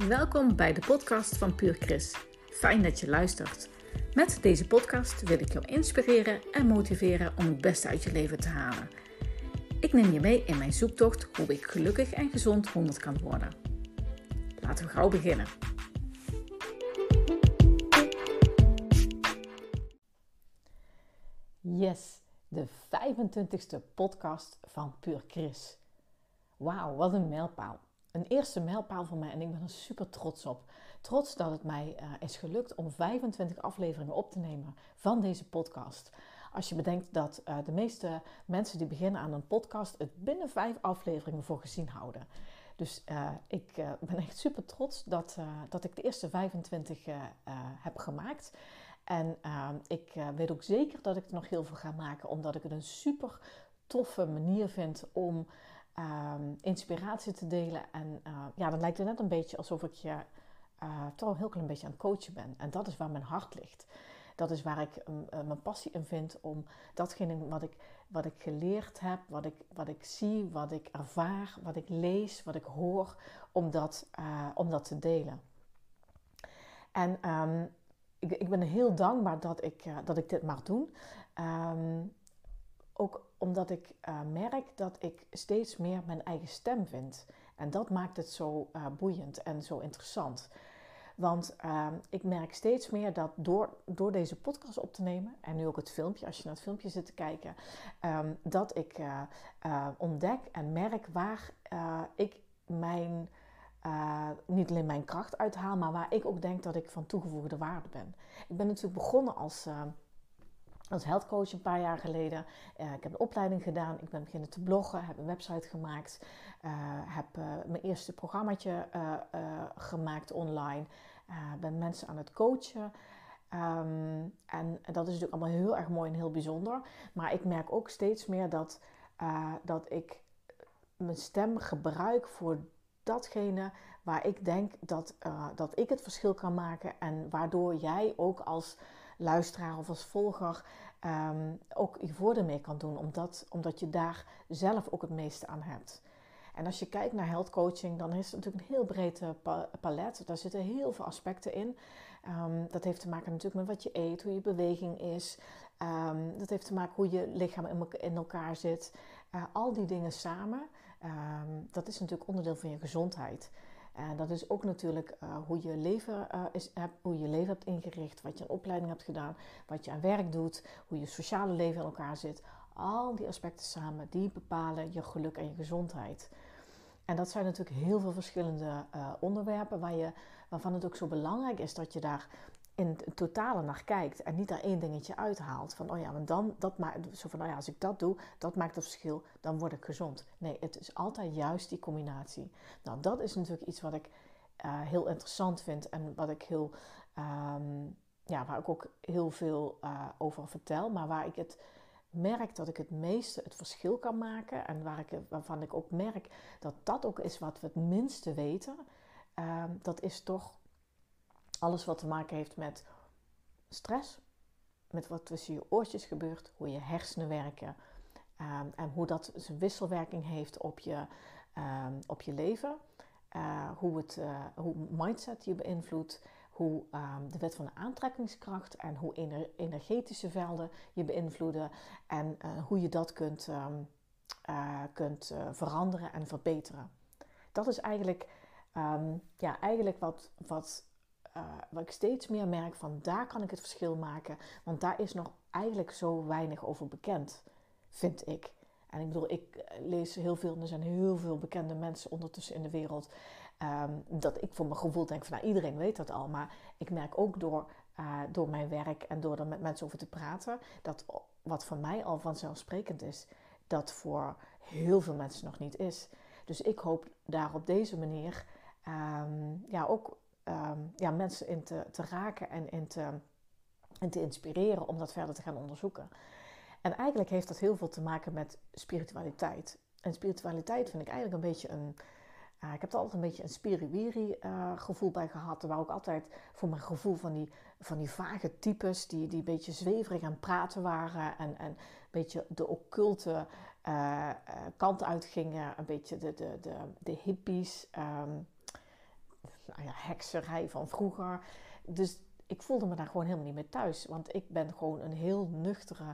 Welkom bij de podcast van Puur Chris. Fijn dat je luistert. Met deze podcast wil ik jou inspireren en motiveren om het beste uit je leven te halen. Ik neem je mee in mijn zoektocht hoe ik gelukkig en gezond 100 kan worden. Laten we gauw beginnen. Yes, de 25e podcast van Puur Chris. Wauw, wat een mijlpaal. Een eerste mijlpaal voor mij en ik ben er super trots op. Trots dat het mij is gelukt om 25 afleveringen op te nemen van deze podcast. Als je bedenkt dat de meeste mensen die beginnen aan een podcast het binnen 5 afleveringen voor gezien houden. Dus ik ben echt super trots dat ik de eerste 25 heb gemaakt. En ik weet ook zeker dat ik er nog heel veel ga maken, omdat ik het een super toffe manier vind om inspiratie te delen. En dan lijkt het net een beetje alsof ik je toch een heel klein beetje aan het coachen ben. En dat is waar mijn hart ligt. Dat is waar ik mijn passie in vind om datgene wat ik geleerd heb, wat ik zie, wat ik ervaar, wat ik lees, wat ik hoor, om dat te delen. En ik ben heel dankbaar dat ik dit mag doen. Ook omdat ik merk dat ik steeds meer mijn eigen stem vind. En dat maakt het zo boeiend en zo interessant. Want ik merk steeds meer dat door deze podcast op te nemen, en nu ook het filmpje, als je naar het filmpje zit te kijken, dat ik ontdek en merk waar ik niet alleen mijn kracht uithaal, maar waar ik ook denk dat ik van toegevoegde waarde ben. Ik ben natuurlijk begonnen als health coach een paar jaar geleden. Ik heb een opleiding gedaan. Ik ben beginnen te bloggen. Heb een website gemaakt. Heb mijn eerste programmaatje gemaakt online. Ben mensen aan het coachen. En dat is natuurlijk allemaal heel erg mooi en heel bijzonder. Maar ik merk ook steeds meer dat ik mijn stem gebruik voor datgene waar ik denk dat ik het verschil kan maken. En waardoor jij ook als luisteraar of als volger ook je voordeel mee kan doen. Omdat je daar zelf ook het meeste aan hebt. En als je kijkt naar health coaching, dan is het natuurlijk een heel breed palet. Daar zitten heel veel aspecten in. Dat heeft te maken natuurlijk met wat je eet, hoe je beweging is. Dat heeft te maken hoe je lichaam in elkaar zit. Al die dingen samen, dat is natuurlijk onderdeel van je gezondheid. En dat is ook natuurlijk hoe je leven hebt ingericht, wat je aan opleiding hebt gedaan, wat je aan werk doet, hoe je sociale leven in elkaar zit. Al die aspecten samen, die bepalen je geluk en je gezondheid. En dat zijn natuurlijk heel veel verschillende onderwerpen waarvan het ook zo belangrijk is dat je daar in het totale naar kijkt en niet daar één dingetje uithaalt. Van als ik dat doe, dat maakt het verschil, dan word ik gezond. Nee, het is altijd juist die combinatie. Nou, dat is natuurlijk iets wat ik heel interessant vind en wat ik waar ik ook heel veel over vertel, maar waar ik het merk dat ik het meeste het verschil kan maken en waarvan ik ook merk dat dat ook is wat we het minste weten, dat is toch alles wat te maken heeft met stress, met wat tussen je oortjes gebeurt, hoe je hersenen werken en hoe dat zijn wisselwerking heeft op je leven, hoe mindset je beïnvloedt, hoe de wet van de aantrekkingskracht en hoe energetische velden je beïnvloeden en hoe je dat kunt veranderen en verbeteren. Dat is eigenlijk wat ik steeds meer merk van daar kan ik het verschil maken. Want daar is nog eigenlijk zo weinig over bekend, vind ik. En ik bedoel, ik lees heel veel en er zijn heel veel bekende mensen ondertussen in de wereld. Dat ik voor mijn gevoel denk van iedereen weet dat al. Maar ik merk ook door mijn werk en door er met mensen over te praten, dat wat voor mij al vanzelfsprekend is, dat voor heel veel mensen nog niet is. Dus ik hoop daar op deze manier mensen in te raken en in te inspireren om dat verder te gaan onderzoeken. En eigenlijk heeft dat heel veel te maken met spiritualiteit. En spiritualiteit vind ik eigenlijk een beetje ik heb er altijd een beetje een spiriwiri gevoel bij gehad. Er waren ook altijd voor mijn gevoel van die vage types die een beetje zweverig aan het praten waren. En een beetje de occulte kant uitgingen. Een beetje de hippies. hekserij van vroeger. Dus ik voelde me daar gewoon helemaal niet meer thuis. Want ik ben gewoon een heel nuchtere,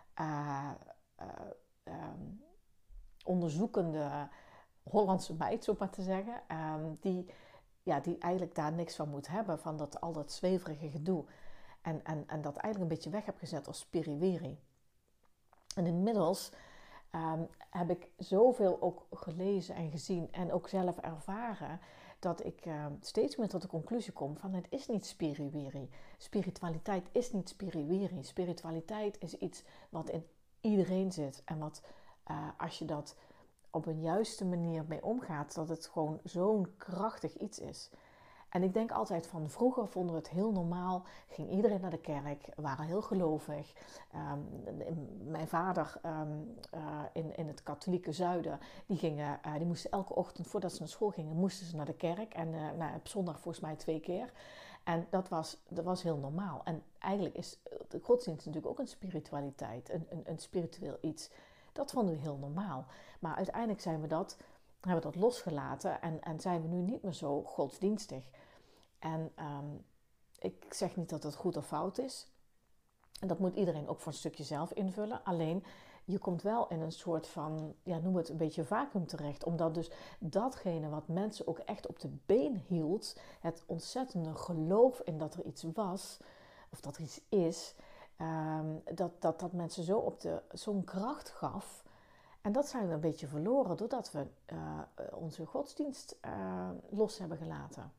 onderzoekende Hollandse meid, zo maar te zeggen. Die eigenlijk daar niks van moet hebben, van al dat zweverige gedoe. En dat eigenlijk een beetje weg heb gezet als spiriwiri. En inmiddels heb ik zoveel ook gelezen en gezien en ook zelf ervaren, dat ik steeds meer tot de conclusie kom van het is niet spiriwiri. Spiritualiteit is niet spiriwiri. Spiritualiteit is iets wat in iedereen zit. En wat als je dat op een juiste manier mee omgaat, dat het gewoon zo'n krachtig iets is. En ik denk altijd van vroeger vonden we het heel normaal. Ging iedereen naar de kerk, waren heel gelovig. Mijn vader in het katholieke zuiden, die moesten elke ochtend voordat ze naar school gingen, moesten ze naar de kerk. En op zondag volgens mij 2 keer. En dat was heel normaal. En eigenlijk is de godsdienst natuurlijk ook een spiritualiteit, een spiritueel iets. Dat vonden we heel normaal. Maar uiteindelijk hebben we dat losgelaten en zijn we nu niet meer zo godsdienstig. En ik zeg niet dat het goed of fout is. En dat moet iedereen ook voor een stukje zelf invullen. Alleen, je komt wel in een soort van, noem het een beetje vacuüm terecht. Omdat dus datgene wat mensen ook echt op de been hield, het ontzettende geloof in dat er iets was, of dat er iets is, dat mensen zo'n kracht gaf. En dat zijn we een beetje verloren doordat we onze godsdienst los hebben gelaten.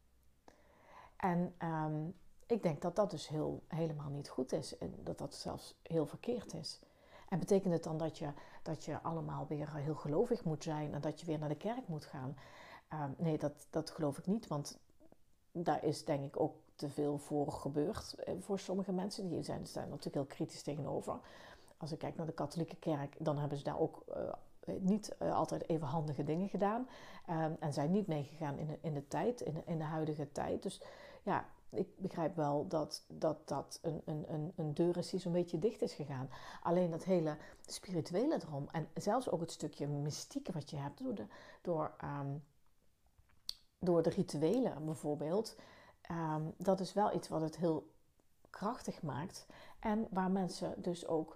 En ik denk dat dat dus helemaal niet goed is. En dat zelfs heel verkeerd is. En betekent het dan dat je allemaal weer heel gelovig moet zijn en dat je weer naar de kerk moet gaan? Nee, dat geloof ik niet. Want daar is denk ik ook te veel voor gebeurd voor sommige mensen. Die zijn natuurlijk heel kritisch tegenover. Als ik kijk naar de katholieke kerk, dan hebben ze daar ook niet altijd even handige dingen gedaan. En zijn niet meegegaan in de tijd, in de huidige tijd. Dus ja, ik begrijp wel dat een deur is die zo'n beetje dicht is gegaan. Alleen dat hele spirituele erom en zelfs ook het stukje mystiek wat je hebt door de rituelen bijvoorbeeld. Dat is wel iets wat het heel krachtig maakt. En waar mensen dus ook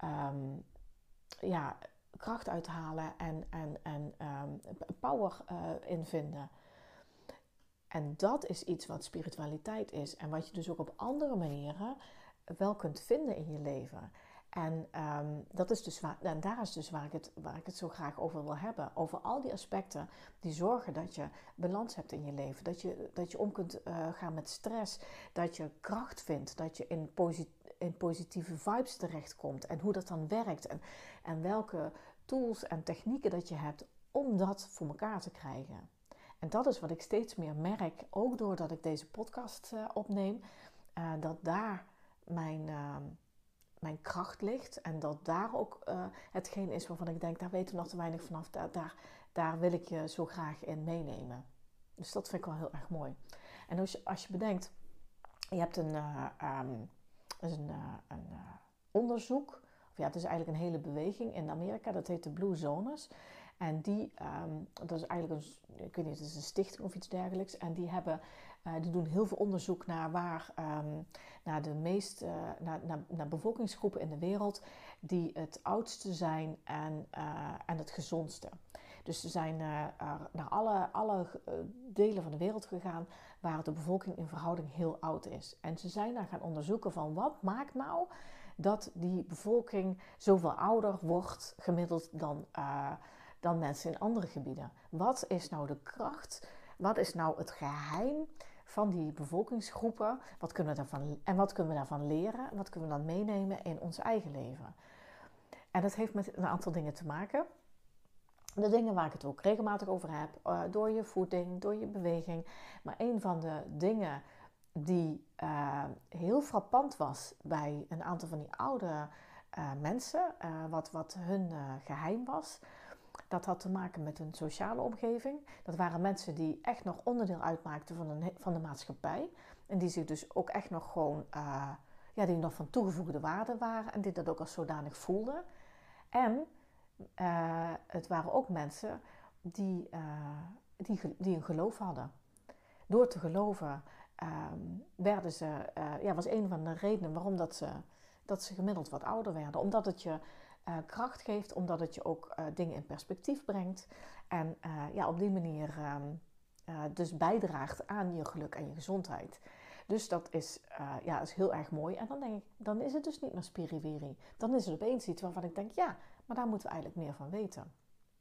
kracht uithalen en power in vinden. En dat is iets wat spiritualiteit is. En wat je dus ook op andere manieren wel kunt vinden in je leven. En daar is dus waar ik het zo graag over wil hebben. Over al die aspecten die zorgen dat je balans hebt in je leven. Dat je om kunt gaan met stress. Dat je kracht vindt. Dat je in positieve vibes terechtkomt. En hoe dat dan werkt. En welke tools en technieken dat je hebt om dat voor elkaar te krijgen. En dat is wat ik steeds meer merk. Ook doordat ik deze podcast opneem. Dat daar mijn kracht ligt. En dat daar ook hetgeen is waarvan ik denk, daar weten we nog te weinig vanaf. Daar wil ik je zo graag in meenemen. Dus dat vind ik wel heel erg mooi. En als je bedenkt, je hebt een onderzoek. Het is eigenlijk een hele beweging in Amerika. Dat heet de Blue Zoners. En dat is eigenlijk ik weet niet, het is een stichting of iets dergelijks. En die doen heel veel onderzoek naar naar bevolkingsgroepen in de wereld die het oudste zijn en het gezondste. Dus ze zijn naar alle delen van de wereld gegaan waar de bevolking in verhouding heel oud is. En ze zijn daar gaan onderzoeken van wat maakt nou dat die bevolking zoveel ouder wordt gemiddeld dan mensen in andere gebieden. Wat is nou de kracht? Wat is nou het geheim van die bevolkingsgroepen? Wat kunnen we daarvan leren? En wat kunnen we dan meenemen in ons eigen leven? En dat heeft met een aantal dingen te maken. De dingen waar ik het ook regelmatig over heb. Door je voeding, door je beweging. Maar een van de dingen die heel frappant was bij een aantal van die oude mensen. Wat hun geheim was. Dat had te maken met hun sociale omgeving. Dat waren mensen die echt nog onderdeel uitmaakten van de maatschappij. En die zich dus ook echt nog gewoon, die nog van toegevoegde waarde waren. En die dat ook als zodanig voelden. En het waren ook mensen die een geloof hadden. door te geloven werden ze, was een van de redenen waarom dat ze gemiddeld wat ouder werden. Omdat het je kracht geeft, omdat het je ook dingen in perspectief brengt. En op die manier dus bijdraagt aan je geluk en je gezondheid. Dus dat is heel erg mooi. En dan denk ik, dan is het dus niet meer spiriwiri. Dan is het opeens iets waarvan ik denk, ja, maar daar moeten we eigenlijk meer van weten.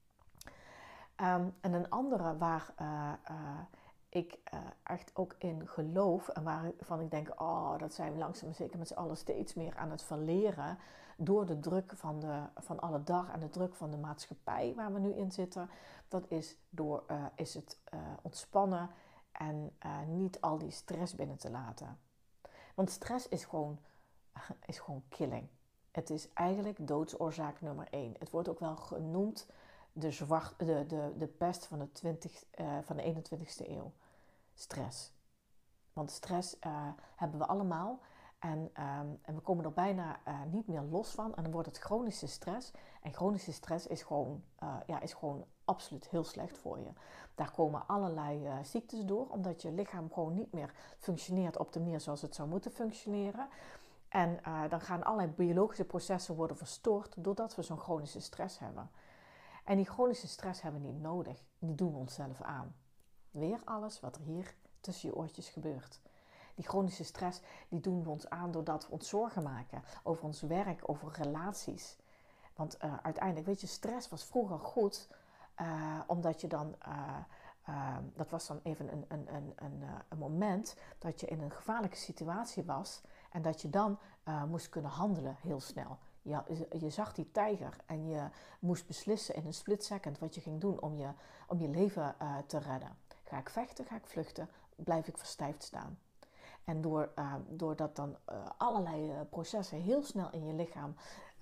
En een andere waar ik echt ook in geloof en waarvan ik denk, dat zijn we langzaam maar zeker met z'n allen steeds meer aan het verleren door de druk van alle dag en de druk van de maatschappij waar we nu in zitten. Dat is is het ontspannen en niet al die stress binnen te laten. Want stress is gewoon killing. Het is eigenlijk doodsoorzaak nummer 1. Het wordt ook wel genoemd de pest van de 21ste eeuw. Stress. Want stress hebben we allemaal en we komen er bijna niet meer los van. En dan wordt het chronische stress. En chronische stress is gewoon absoluut heel slecht voor je. Daar komen allerlei ziektes door, omdat je lichaam gewoon niet meer functioneert op de manier zoals het zou moeten functioneren. En dan gaan allerlei biologische processen worden verstoord doordat we zo'n chronische stress hebben. En die chronische stress hebben we niet nodig. Die doen we onszelf aan. Weer alles wat er hier tussen je oortjes gebeurt. Die chronische stress die doen we ons aan doordat we ons zorgen maken over ons werk, over relaties. Want uiteindelijk, weet je, stress was vroeger goed, omdat je dan, dat was dan even een moment dat je in een gevaarlijke situatie was en dat je dan moest kunnen handelen heel snel. Je zag die tijger en je moest beslissen in een split second wat je ging doen om je leven te redden. Ga ik vechten, ga ik vluchten, blijf ik verstijfd staan. En doordat dan allerlei processen heel snel in je lichaam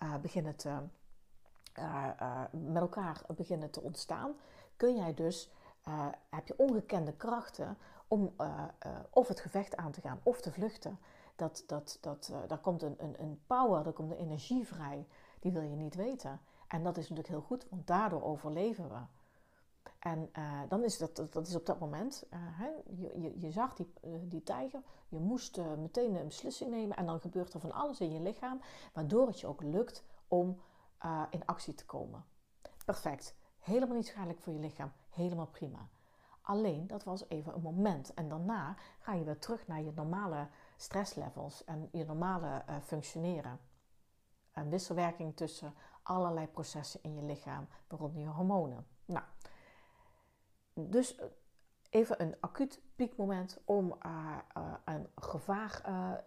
met elkaar beginnen te ontstaan, kun jij dus, heb je ongekende krachten om of het gevecht aan te gaan of te vluchten. Daar komt een power, daar komt een energie vrij, die wil je niet weten. En dat is natuurlijk heel goed, want daardoor overleven we. En dan is dat is op dat moment, je zag die tijger, je moest meteen een beslissing nemen en dan gebeurt er van alles in je lichaam, waardoor het je ook lukt om in actie te komen. Perfect, helemaal niet schadelijk voor je lichaam, helemaal prima. Alleen, dat was even een moment en daarna ga je weer terug naar je normale stresslevels en je normale functioneren. Een wisselwerking tussen allerlei processen in je lichaam, waaronder je hormonen. Nou, dus even een acuut piekmoment om een gevaar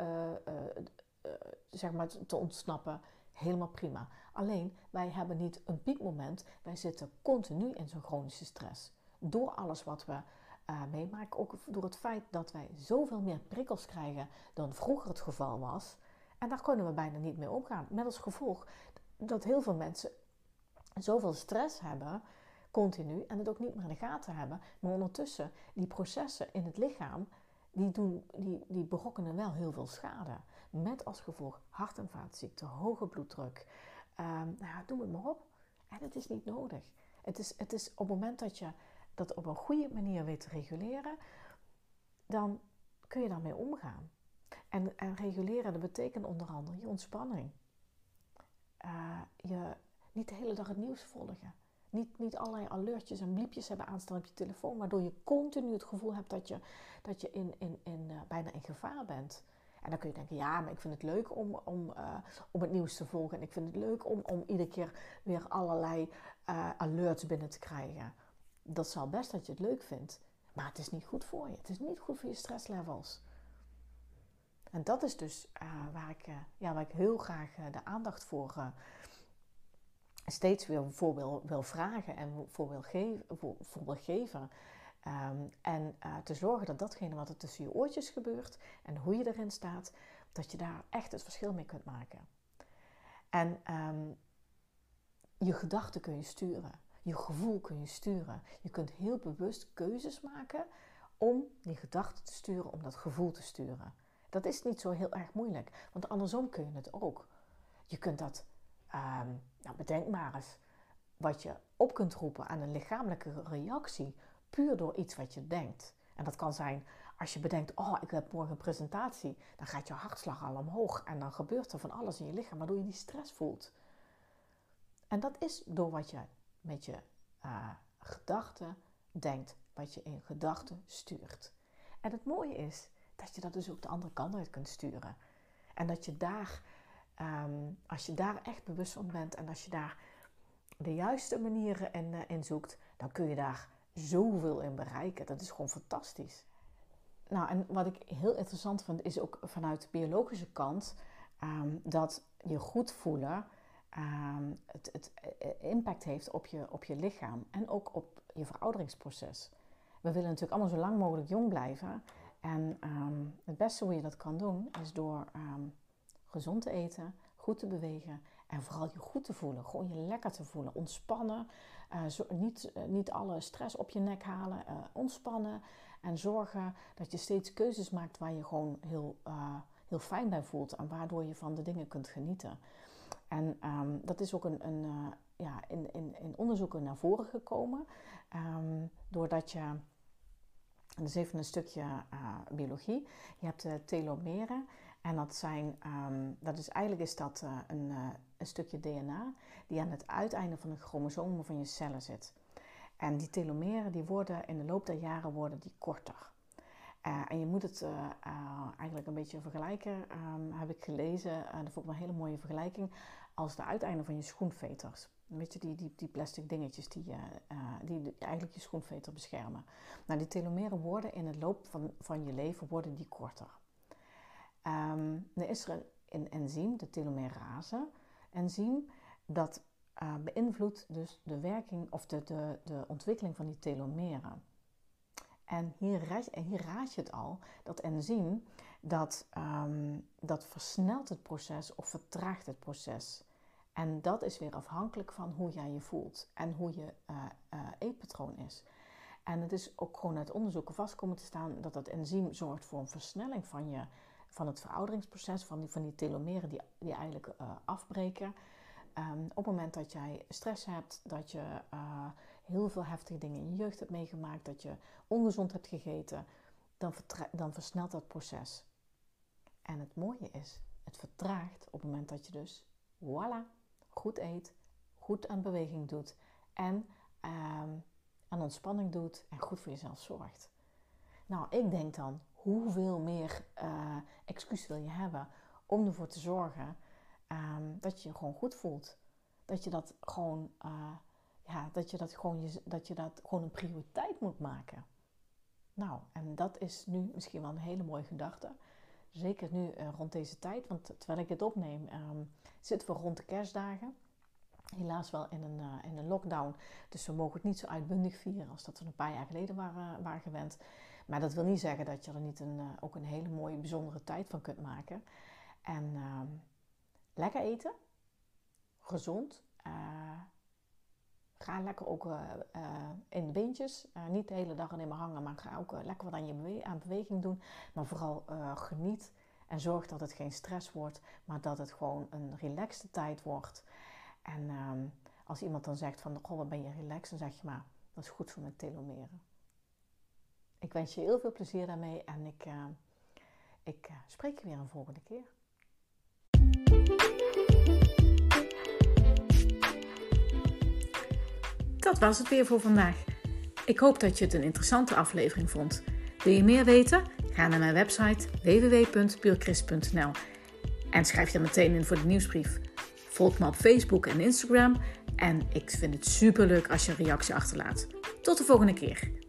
te ontsnappen. Helemaal prima. Alleen, wij hebben niet een piekmoment. Wij zitten continu in zo'n chronische stress. Door alles wat we meemaken. Ook door het feit dat wij zoveel meer prikkels krijgen dan vroeger het geval was. En daar kunnen we bijna niet mee omgaan. Met als gevolg dat heel veel mensen zoveel stress hebben, continu, en het ook niet meer in de gaten hebben. Maar ondertussen, die processen in het lichaam, die berokkenen wel heel veel schade. Met als gevolg hart- en vaatziekten, hoge bloeddruk. Noem het maar op. En het is niet nodig. Het is op het moment dat je dat op een goede manier weet te reguleren, dan kun je daarmee omgaan. En reguleren, dat betekent onder andere je ontspanning. Je niet de hele dag het nieuws volgen. Niet allerlei alertjes en bliepjes hebben aanstaan op je telefoon, waardoor je continu het gevoel hebt dat je bijna in gevaar bent. En dan kun je denken, ja, maar ik vind het leuk om het nieuws te volgen. En ik vind het leuk om iedere keer weer allerlei alerts binnen te krijgen. Dat zal best dat je het leuk vindt. Maar het is niet goed voor je. Het is niet goed voor je stresslevels. En dat is dus waar ik heel graag de aandacht voor steeds weer voor wil vragen en voor wil geven. En te zorgen dat datgene wat er tussen je oortjes gebeurt en hoe je erin staat, dat je daar echt het verschil mee kunt maken. En je gedachten kun je sturen. Je gevoel kun je sturen. Je kunt heel bewust keuzes maken om die gedachten te sturen, om dat gevoel te sturen. Dat is niet zo heel erg moeilijk, want andersom kun je het ook. Je kunt dat, bedenk maar eens, wat je op kunt roepen aan een lichamelijke reactie, puur door iets wat je denkt. En dat kan zijn als je bedenkt, ik heb morgen een presentatie. Dan gaat je hartslag al omhoog. En dan gebeurt er van alles in je lichaam, waardoor je die stress voelt. En dat is door wat je met je gedachten denkt. Wat je in gedachten stuurt. En het mooie is dat je dat dus ook de andere kant uit kunt sturen. En dat je daar, als je daar echt bewust van bent en als je daar de juiste manieren in zoekt, dan kun je daar zoveel in bereiken. Dat is gewoon fantastisch. Nou, en wat ik heel interessant vind, is ook vanuit de biologische kant, dat je goed voelen het impact heeft op je lichaam en ook op je verouderingsproces. We willen natuurlijk allemaal zo lang mogelijk jong blijven. En het beste hoe je dat kan doen, is door gezond te eten, goed te bewegen en vooral je goed te voelen. Gewoon je lekker te voelen, ontspannen, niet alle stress op je nek halen, ontspannen en zorgen dat je steeds keuzes maakt waar je gewoon heel fijn bij voelt en waardoor je van de dingen kunt genieten. En dat is ook in onderzoeken naar voren gekomen, doordat je, en dat is even een stukje biologie, je hebt de telomeren. En dat is een stukje DNA die aan het uiteinde van de chromosomen van je cellen zit. En die telomeren die worden in de loop der jaren korter. En je moet het eigenlijk een beetje vergelijken, heb ik gelezen. Dat vond ik een hele mooie vergelijking, als de uiteinden van je schoenveters. Weet je, die plastic dingetjes die eigenlijk je schoenveter beschermen. Nou, die telomeren worden in het loop van je leven korter. Er is er een enzym, de telomerase enzym, dat beïnvloedt dus de werking of de ontwikkeling van die telomeren. En hier raad je het al, dat enzym, dat versnelt het proces of vertraagt het proces. En dat is weer afhankelijk van hoe jij je voelt en hoe je eetpatroon is. En het is ook gewoon uit onderzoeken vast komen te staan dat enzym zorgt voor een versnelling van het verouderingsproces, van die telomeren die eigenlijk afbreken. Op het moment dat jij stress hebt, dat je heel veel heftige dingen in je jeugd hebt meegemaakt, dat je ongezond hebt gegeten, dan versnelt dat proces. En het mooie is, het vertraagt op het moment dat je dus, voilà, goed eet, goed aan beweging doet en aan ontspanning doet en goed voor jezelf zorgt. Nou, ik denk dan, hoeveel meer excuus wil je hebben om ervoor te zorgen dat je je gewoon goed voelt. Dat je dat gewoon, dat je dat gewoon een prioriteit moet maken. Nou, en dat is nu misschien wel een hele mooie gedachte. Zeker nu rond deze tijd, want terwijl ik dit opneem, zitten we rond de kerstdagen. Helaas wel in een lockdown, dus we mogen het niet zo uitbundig vieren als dat we een paar jaar geleden waren gewend. Maar dat wil niet zeggen dat je er niet ook een hele mooie, bijzondere tijd van kunt maken. En lekker eten, gezond, ga lekker ook in de beentjes. Niet de hele dag alleen maar hangen, maar ga ook lekker wat aan beweging doen. Maar vooral geniet en zorg dat het geen stress wordt, maar dat het gewoon een relaxte tijd wordt. En als iemand dan zegt van, goh, wat ben je relaxed, dan zeg je maar, dat is goed voor mijn telomeren. Ik wens je heel veel plezier daarmee en ik spreek je weer een volgende keer. Dat was het weer voor vandaag. Ik hoop dat je het een interessante aflevering vond. Wil je meer weten? Ga naar mijn website www.puurchrist.nl en schrijf je meteen in voor de nieuwsbrief. Volg me op Facebook en Instagram en ik vind het superleuk als je een reactie achterlaat. Tot de volgende keer.